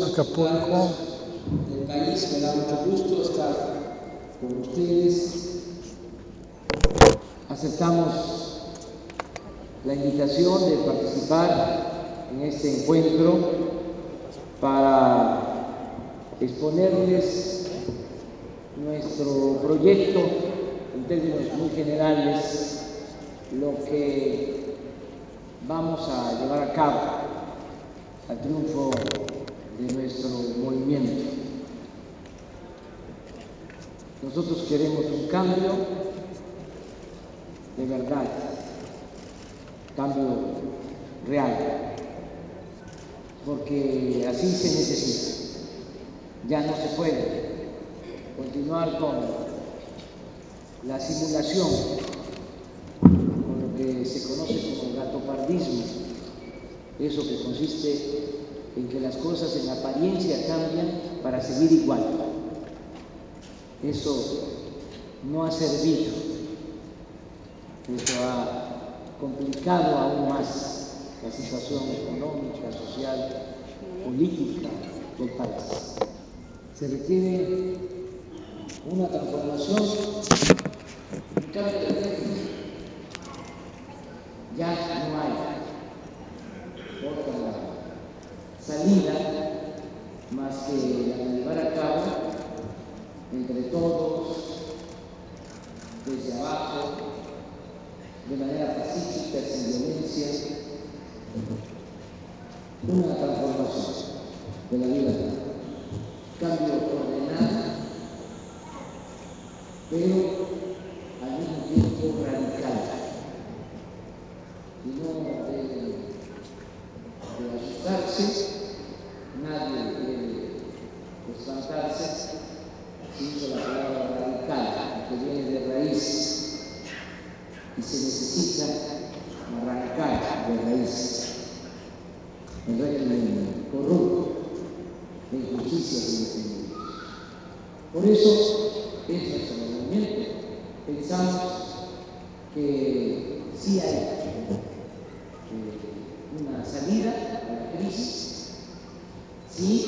Acapulco. Del país, me da mucho gusto estar con ustedes. Aceptamos la invitación de participar en este encuentro para exponerles nuestro proyecto en términos muy generales, lo que vamos a llevar a cabo al triunfo de nuestro movimiento. Nosotros queremos un cambio de verdad, cambio real, porque así se necesita. Ya no se puede continuar con la simulación, con lo que se conoce como gatopardismo, eso que consiste en que las cosas en apariencia cambian para seguir igual. Eso no ha servido, eso ha complicado aún más la situación económica, social, política del país. Se requiere una transformación, un cambio de régimen. Ya no hay otra salida más que la de llevar a cabo entre todos, desde abajo, de manera pacífica, sin violencia, una transformación de la vida, cambio ordenado, pero al mismo tiempo radical. Y no debe de asustarse, nadie debe espantarse si uso la palabra radical, que viene de raíz, y se necesita arrancar de raíz el régimen corrupto de injusticias y de. Por eso es nuestro movimiento. Pensamos que sí hay una salida a la crisis, sí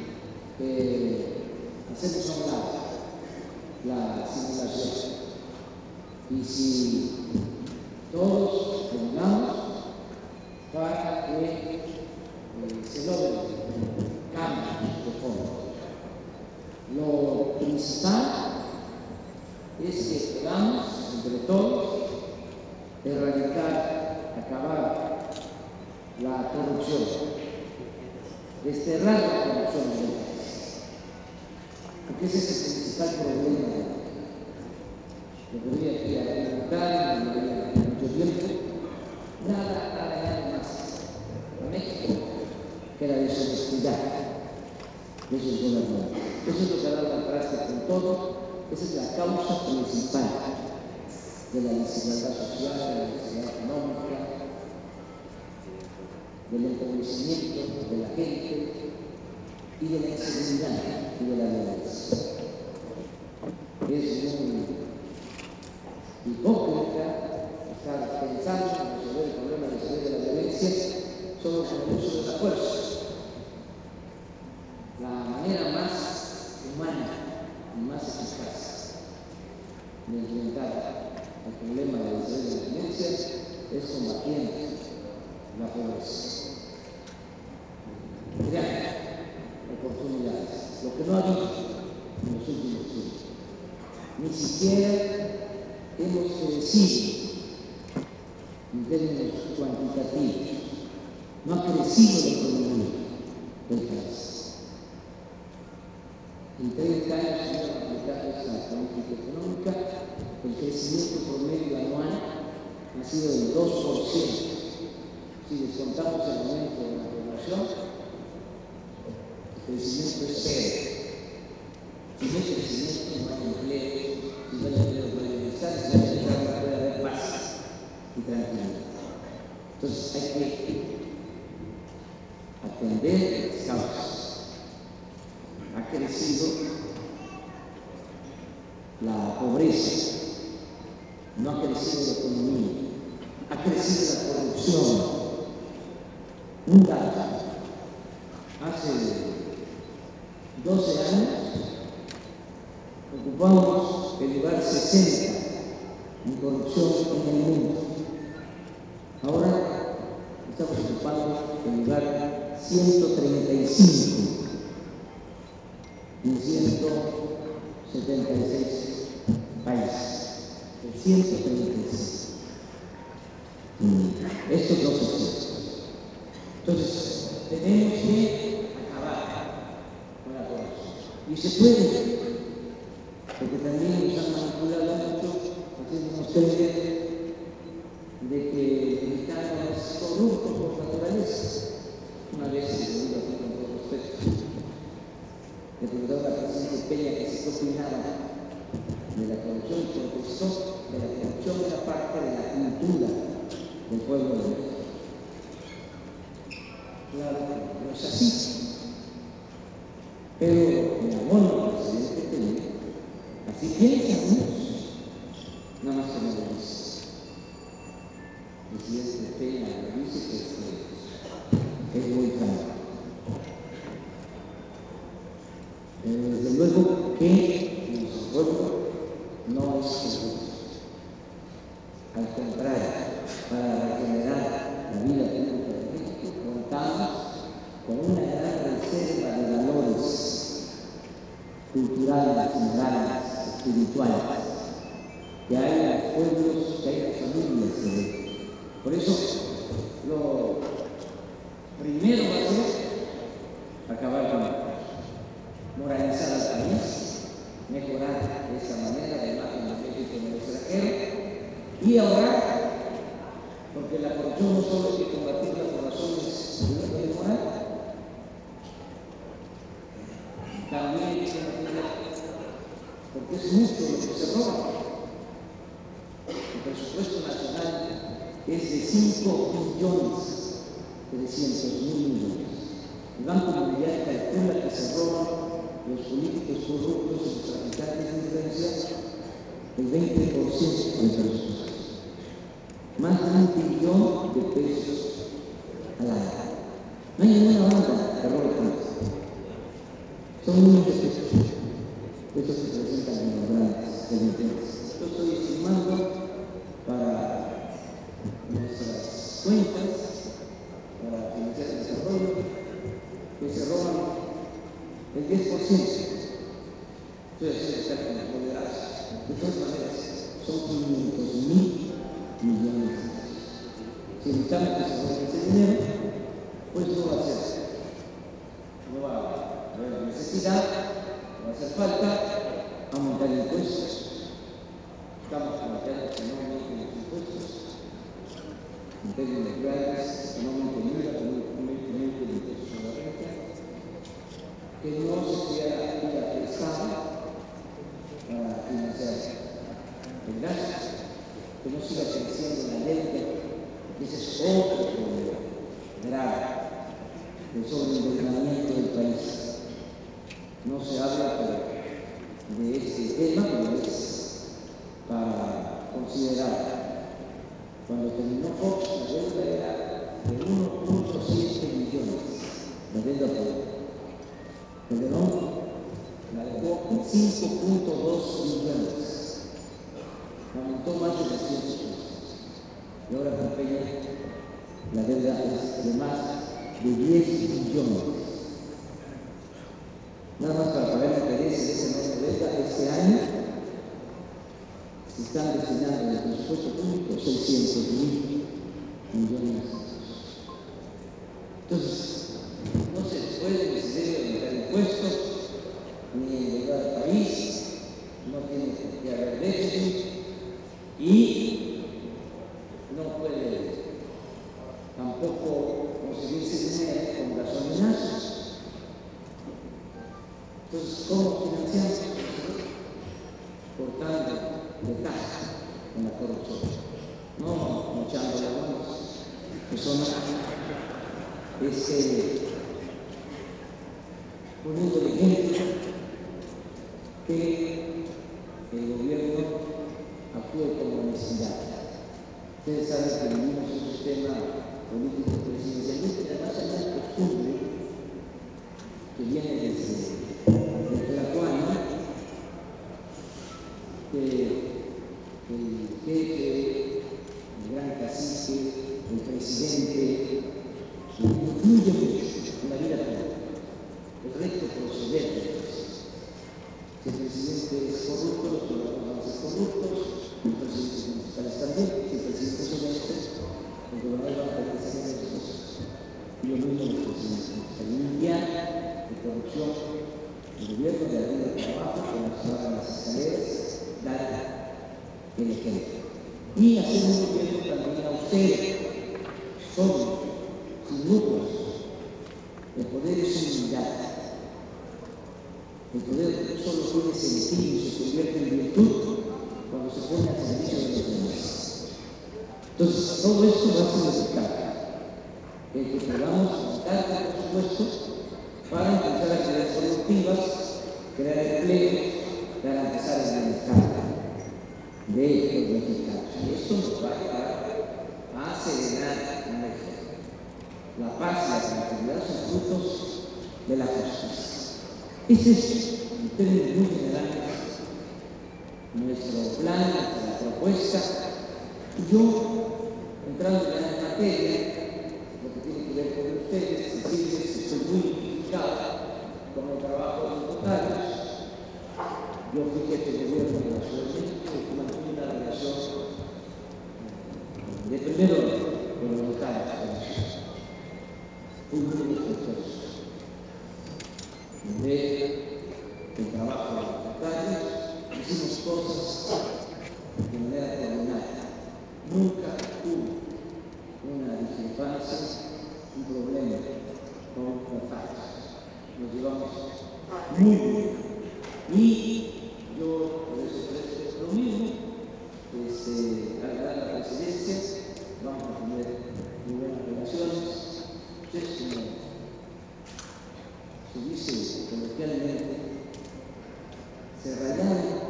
hacemos a un lado la simulación. Y si todos ayudamos para que se logre cambios de fondo. Lo principal es que podamos, entre todos, erradicar, acabar la corrupción, desterrar la corrupción del país, porque ese es el principal problema. Lo podría aquí argumentar, no habría mucho tiempo. Nada ha dañado más a México que la deshonestidad de sus gobernantes. Eso es lo que ha dado al traste con todo. Esa es la causa principal de la desigualdad social, de la desigualdad económica, del empobrecimiento de la gente y de la inseguridad y de la violencia. Es muy hipócrita estar pensando en resolver el problema de la inseguridad y de la violencia solo con el uso de la fuerza. La manera más humana y más eficaz de enfrentar el problema de la inseguridad y de la violencia es combatiendo la pobreza, creando oportunidades, lo que no ha habido en los últimos tiempos. Ni siquiera hemos crecido en términos cuantitativos, no ha crecido la economía del país. En 30 años se llevan aplicando esa política económica, el crecimiento promedio anual ha sido del 2%. Si descontamos el aumento de la población, el crecimiento es cero. Si no hay crecimiento, no hay empleo. Si no hay empleo, no hay bienestar. Si no hay bienestar, no puede haber paz y tranquilidad. Entonces hay que atender las causas. Ha crecido la pobreza, no ha crecido la economía, ha crecido la corrupción. Un dato: hace 12 años ocupamos el lugar 60 en corrupción en el mundo. Ahora estamos ocupando el lugar 135 en 176 países. El 136. Esto no se puede. Entonces, tenemos que acabar con la corrupción. Y se puede, porque también nos han manipulado mucho, haciéndonos creer de que el mexicano es corrupto por naturaleza. Una vez se lo digo aquí con todo respeto, le preguntaba al presidente Peña que si opinaba de la corrupción y contestó que la corrupción era parte de la cultura del pueblo de México. Claro que no es así, pero en amor al presidente Peña, así piensan muchos, nada más que no lo dice. El presidente Peña lo dice que es muy claro. Desde luego que nuestro pueblo no es corrupto. Al contrario, para regenerar la vida pública de México, contamos con una gran reserva de valores culturales, morales, espirituales, que hay en los pueblos, que hay en las familias de México. Por eso, lo primero va a ser acabar con la corrupción, moralizar al país, mejorar de esta manera la imagen de México en el extranjero y ahora, porque la corrupción no solo hay que combatirla por razones de índole moral, también hay que combatirla porque es mucho lo que se roba. El presupuesto nacional es de 5.300.000.000.000. El Banco Mundial calcula que se roban los políticos corruptos y los traficantes de influencia el 20% del presupuesto. Más de 1 billón de pesos al año. No hay ninguna banda que robe tanto. Son miles de pesos. Pesos que se presentan en los grandes delincuentes. Yo estoy estimando para nuestras cuentas, para financiar el desarrollo, que se roban el 10%. Estoy haciendo cálculos moderados. De todas maneras, son 500.000.000.000 de pesos. Si evitamos que se robe ese dinero, pues no va a ser, no va a haber necesidad, no va a hacer falta aumentar impuestos. Estamos planteando que no aumenten los impuestos en términos reales, que no aumenten el IVA, que no aumenten el impuesto sobre la renta, que no se pudiera ir a prestar para financiar el gasto, que no siga creciendo la deuda, que ese es otro problema grave del sobreendeudamiento del país. No se habla de este tema, pero es para considerar. Cuando terminó Fox, la deuda era de 1.7 billones, la deuda pública. Calderón la dejó en 5.2 billones, aumentó más de 200%. Y ahora con Peña la deuda es de más de 10 billones. Nada más para pagar intereses de esa enorme deuda, este año se están destinando en el presupuesto público 600.000.000.000. Entonces, no se puede ni se debe aumentar impuestos, ni endeudar al país, no tiene por qué haber déficit y no puede tampoco conseguirse dinero con gasolinazos. Entonces, ¿cómo financiamos? Cortando de taja con la corrupción, no mochando las manos. Eso no es poniendo de ejemplo que el gobierno actúe con honestidad. Ustedes saben que vivimos un sistema político presidencialista y además hay una costumbre que viene desde el jefe, el gran cacique, el presidente, influye mucho en la vida pública. El resto proceder. Si el presidente es corrupto, los ciudadanos van a ser corruptos, los presidentes municipales también. Si el presidente es honesto, los gobernadores van a tener que ser honestos. Y lo mismo los presidentes. Limpiar de corrupción el gobierno, de arriba de abajo, como se hagan las escaleras, dar el ejemplo. Y hacer un gobierno también austero, sólido, sin lucros. El poder es humildad. El poder solo tiene sentido y se convierte en virtud cuando se pone al servicio de los demás. Entonces, todo esto va a significar que podamos contar con presupuestos para empezar actividades productivas, crear empleo, garantizar el bienestar de los mexicanos. Y esto nos va a llevar a serenar a México. La paz y la tranquilidad son frutos de la justicia. Es eso, en términos muy generales, nuestro plan, nuestra propuesta. Y yo, entrando ya en materia, lo que tiene que ver con ustedes, decirles que estoy muy identificado con el trabajo de los notarios. Yo fui jefe de gobierno de la Ciudad de México y mantuve una relación de primero con los notarios. Fui muy respetuoso del trabajo de los notarios. Hicimos cosas de manera coordinada. Nunca hubo una discrepancia, un problema con notarios. Nos llevamos muy bien. Y yo por eso ofrezco lo mismo. Al ganar la presidencia vamos a tener muy buenas relaciones. Ustedes, como se dice coloquialmente, se rayaron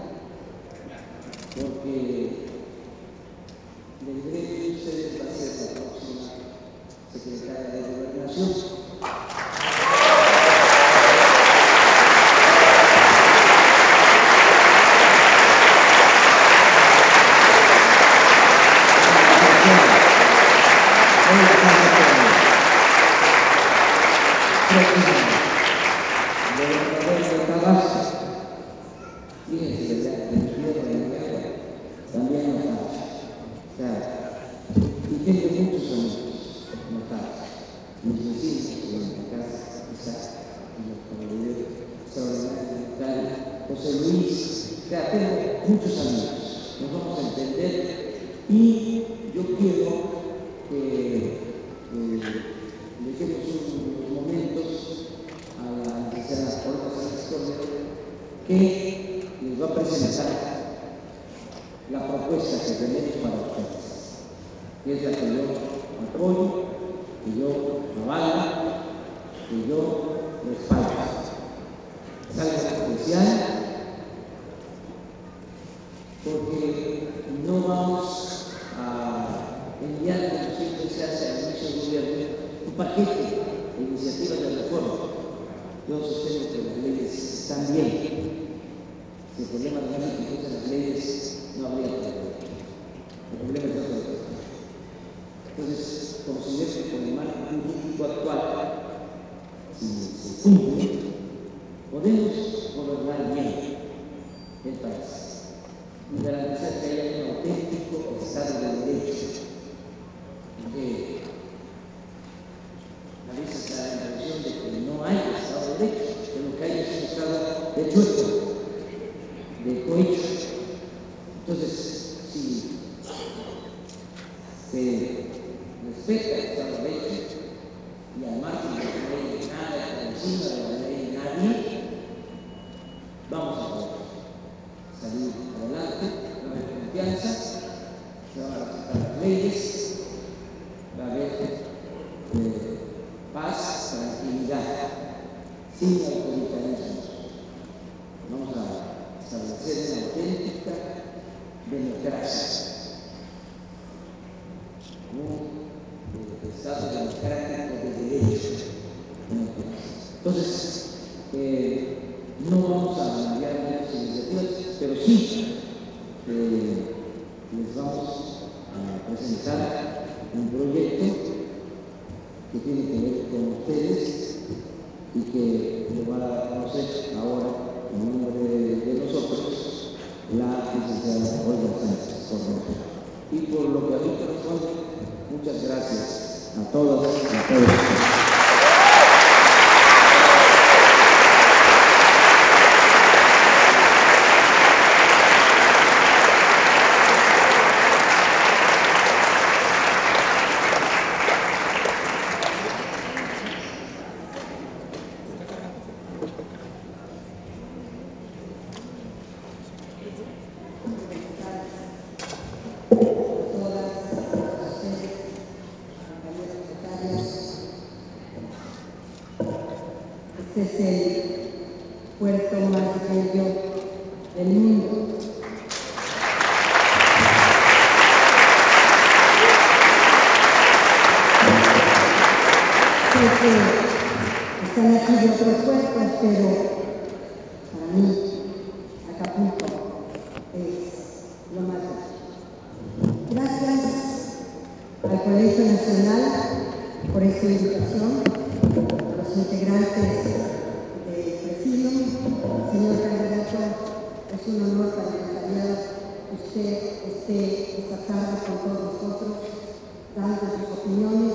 porque le diré que usted va a ser la próxima secretaria de Gobernación. Gobernador de Tabasco, fíjense, ya el gobierno de la guerra también notarios. O sea, y tengo muchos amigos notarios, mis vecinos en la casa, Isaac, y los caballeros extraordinarios notarios, José Luis, o sea, tengo muchos amigos, nos vamos a entender y yo quiero que le demos unos momentos a la licenciada Olga Sánchez Cordero, que les va a presentar la propuesta que tenemos para ustedes, que es la que yo apoyo, que yo avalo, que yo respaldo. Es algo especial porque no vamos a enviar, como siempre se hace al inicio del gobierno, un paquete de iniciativas de reforma. Yo sostengo que las leyes están bien. Si el problema de México fuese las leyes, no habría problema. El problema es otro tema. Entonces, considero que con el marco jurídico actual, si se cumple, podemos gobernar bien el país y garantizar que haya un auténtico Estado de Derecho. Porque a veces da la impresión de que no hay Estado de Derecho, que lo que hay es un Estado de chueco, de cohecho. Entonces, si se respeta el Estado de Derecho y al margen de la ley nada y por encima de la ley nadie, vamos a poder salir adelante, va a haber confianza, se van a respetar las leyes, va a haber paz, tranquilidad, sin autoritarismo. Vamos a establecer una auténtica democracia, un Estado democrático de derecho en el país. Entonces, no vamos a enviar muchas iniciativas, pero sí les vamos a presentar un proyecto que tiene que ver con ustedes y que lo va a conocer ahora en nombre de nosotros la licenciada Olga Sánchez Córdoba. Y por lo que a mí corresponde, muchas gracias a todas y a todos. Este es el puerto más bello del mundo. Sé que están aquí de otros puertos, pero para mí Acapulco es lo más bello. Gracias al Colegio Nacional por esta invitación, a los integrantes del presidium. Señor candidato, es un honor para el notariado que usted esté esta tarde con todos nosotros, dando sus opiniones,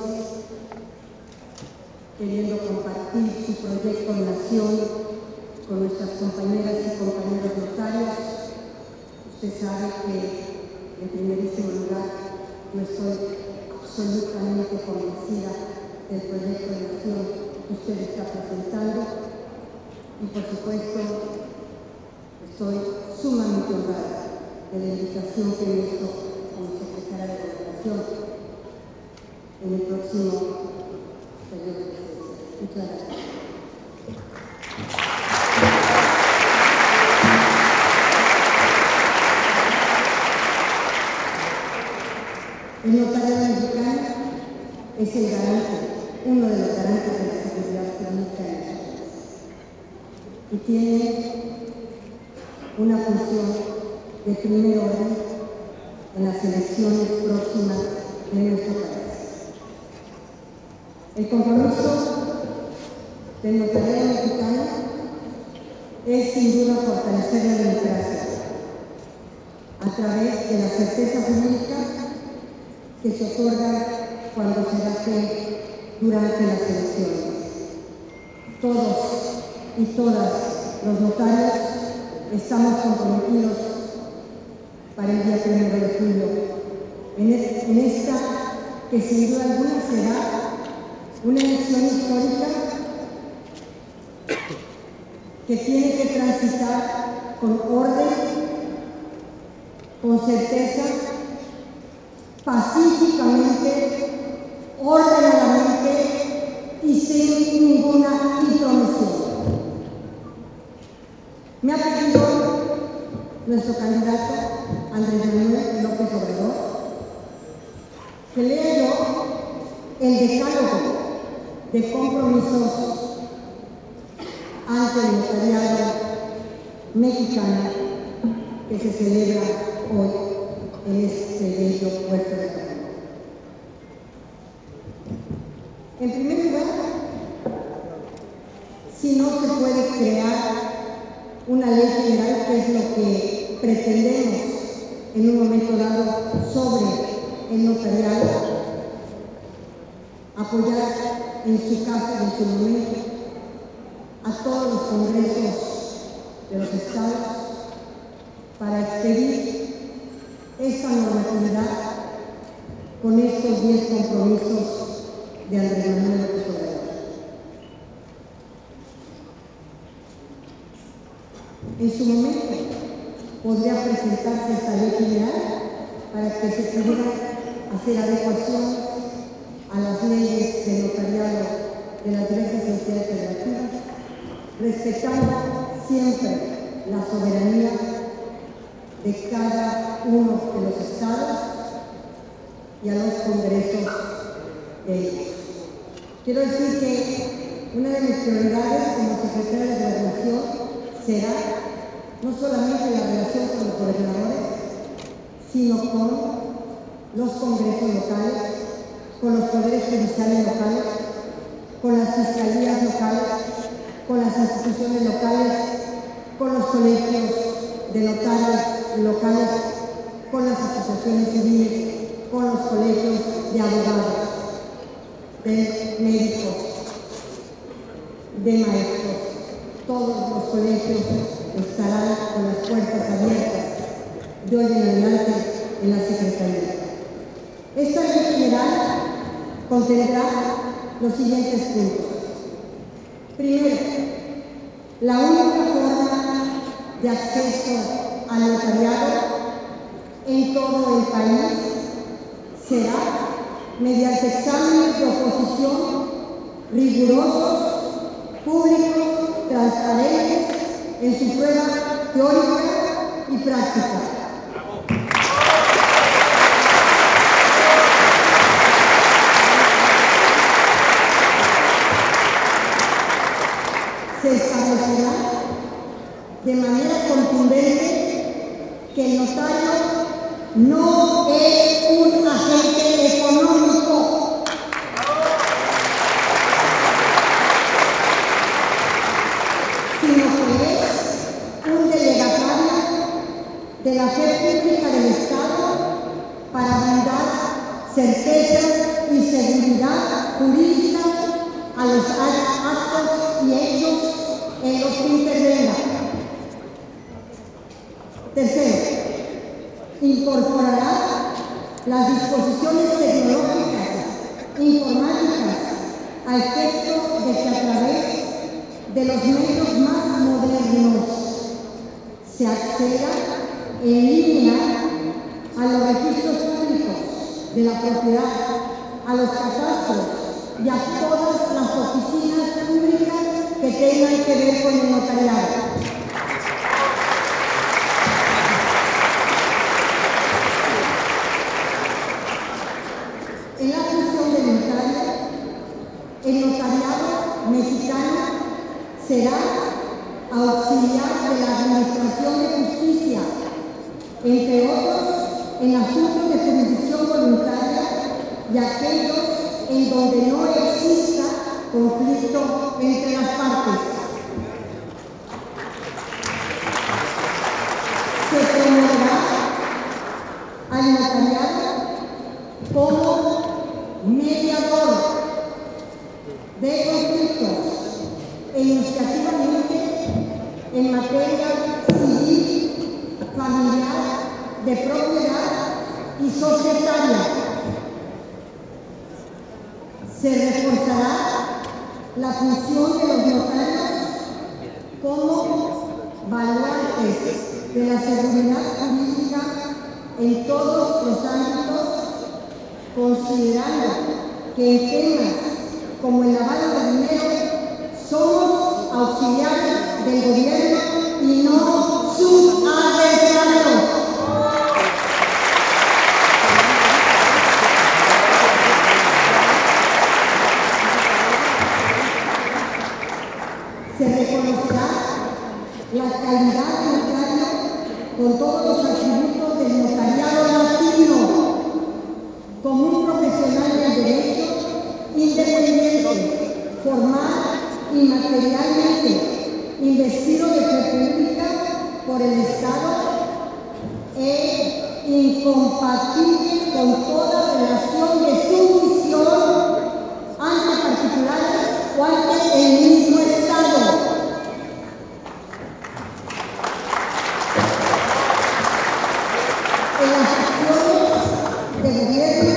queriendo compartir su proyecto de nación con nuestras compañeras y compañeros notarios. Usted sabe que, en primerísimo lugar, yo estoy absolutamente convencida del proyecto de nación que usted está presentando y, por supuesto, estoy sumamente honrada de la invitación que me hizo como secretaria de Gobernación en el próximo periodo de presidencia. Muchas gracias. El notariado mexicano es el garante, uno de los garantes de la seguridad jurídica en nuestro país. Y tiene una función de primer orden en las elecciones próximas de nuestro país. El compromiso del notariado mexicano es sin duda fortalecer la democracia a través de la certeza jurídica que se otorga cuando se da fe durante las elecciones. Todos y todas los notarios estamos comprometidos para el día 1 de julio en esta que sin duda alguna será una elección histórica que tiene que transitar con orden, con certeza, pacíficamente, ordenadamente y sin ninguna intromisión. Me ha pedido nuestro candidato Andrés Manuel López Obrador que lea yo el decálogo de compromisos ante el notariado mexicano que se celebra hoy en este bello puerto de Acapulco. En primer lugar, si no se puede crear una ley general, que es lo que pretendemos en un momento dado sobre el notariado, apoyar en su caso y en su momento a todos los congresos de los estados para expedir esta normatividad con estos 10 compromisos de Andrés Manuel López Obrador. En su momento podría presentarse esta ley general para que se pudieran hacer adecuaciones a las leyes de notariado de las diversas entidades federativas, respetando siempre la soberanía de cada uno de los estados y a los congresos de ellos. Quiero decir que una de mis prioridades como secretaria de Gobernación será no solamente la relación con los gobernadores, congresos locales, con los poderes judiciales locales, con las fiscalías locales, con las instituciones locales, con los colegios de notarios locales, con las asociaciones civiles, con los colegios de abogados, de médicos, de maestros. Todos los colegios estarán con las puertas abiertas de hoy en adelante en la Secretaría. Esta ley general contendrá los siguientes puntos. Primero, la única forma de acceso al notariado en todo el país será mediante exámenes de oposición rigurosos, públicos, transparentes en su prueba teórica y práctica. Se establecerá de manera contundente que el notario no es un agente económico, sino que es un delegatario de la fe pública del Estado para brindar certeza y seguridad jurídica a los actos y hechos en los que intervenga. Tercero, incorporará las disposiciones tecnológicas, informáticas, a efecto de que a través de los medios más modernos se acceda en línea a los registros públicos de la propiedad, a los catastros y a todas las oficinas públicas que tengan que ver con el notariado. En la función del notario, el notariado mexicano será auxiliar de la Administración de Justicia, entre otros en asuntos de jurisdicción voluntaria y aquellos en donde no exista conflicto entre las partes. Se promoverá al notariado como mediador de conflictos iniciativamente en materia civil, familiar, de propiedad y societaria. Se reforzará la función de los notarios como baluartes de la seguridad jurídica en todos los ámbitos, considerando que en temas como el lavado de dinero somos auxiliares del gobierno y no sus adversarios. Se reconocerá la calidad de notario con todos los atributos del notariado latino, como un profesional del derecho independiente, formal y materialmente, investido de fe pública por el Estado e incompatible con toda relación de sumisión ante particulares o ante el mismo Estado. En las acciones de gobierno,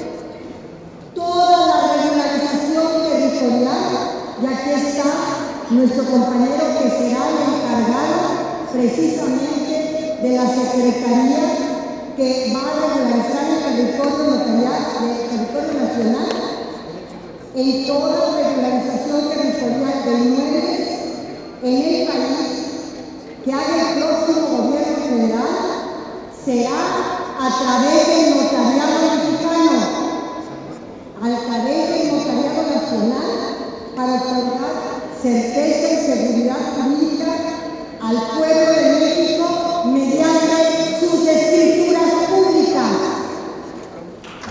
toda la regularización territorial, y aquí está nuestro compañero que será el encargado precisamente de la Secretaría que va a regularizar el territorio notarial del territorio nacional, en toda regularización territorial de inmuebles en el país que haga el próximo gobierno federal será a través del notariado mexicano, a través del notariado nacional, para otorgar certeza y seguridad jurídica al pueblo de México mediante sus escrituras públicas.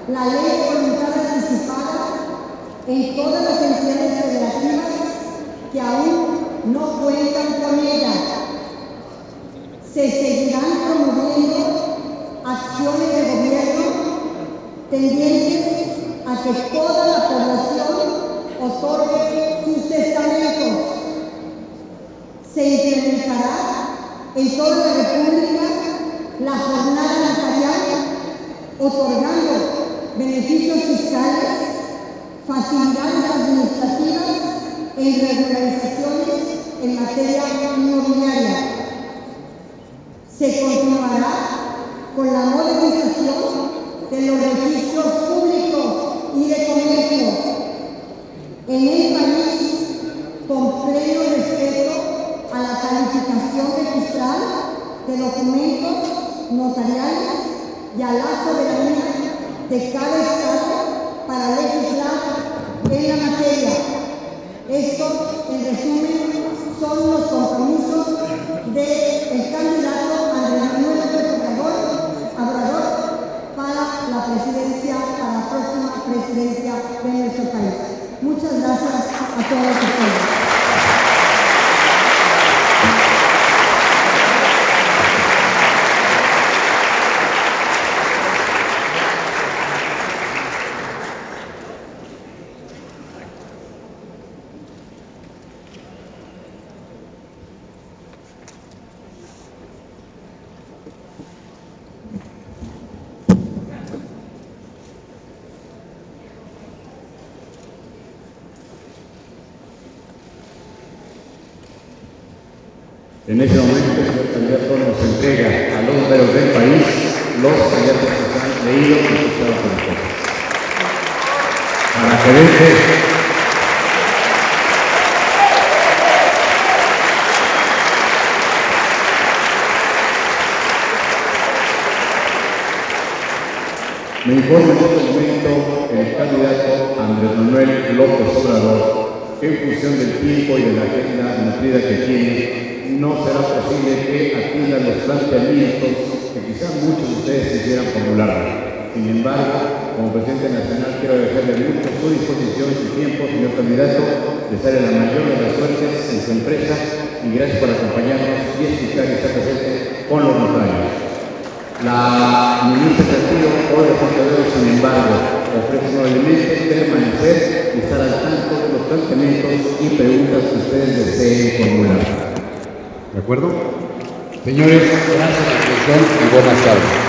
la ley de voluntad anticipada en todas las entidades federativas que aún no cuentan con ella. Se seguirán promoviendo acciones de gobierno tendientes a que toda la población otorgue sus testamentos. Se implementará en toda la República la jornada notarial, otorgando beneficios fiscales, facilidades administrativas e regularizaciones en materia inmobiliaria. Se continuará con la modernización de los registros públicos y de comercio en el país, con pleno respeto a la calificación registral de documentos notariales y a la soberanía de cada estado para legislar en la materia. Estos, en resumen, son los compromisos del candidato Andrés Manuel López Obrador para la presidencia, para la próxima presidencia de nuestro país. Muchas gracias a todos ustedes. En ese momento, el señor candidato nos entrega a los notarios del país los candidatos que se han leído y escuchado por ustedes. Para que deje me informa en este momento el candidato Andrés Manuel López Obrador que en función del tiempo y de la agenda nutrida que tiene, no será posible que atienda los planteamientos que quizás muchos de ustedes quisieran formular. Sin embargo, como presidente nacional, quiero agradecerle mucho su disposición, su tiempo, señor candidato, desearle la mayor de las suertes en su empresa y gracias por acompañarnos y escuchar y estar presente con los notarios. La ministra Castillo hoy de sin embargo, ofrece nuevamente permanecer y estar al tanto de los planteamientos y preguntas que ustedes deseen formular. ¿De acuerdo? Señores, gracias por su atención y buenas tardes.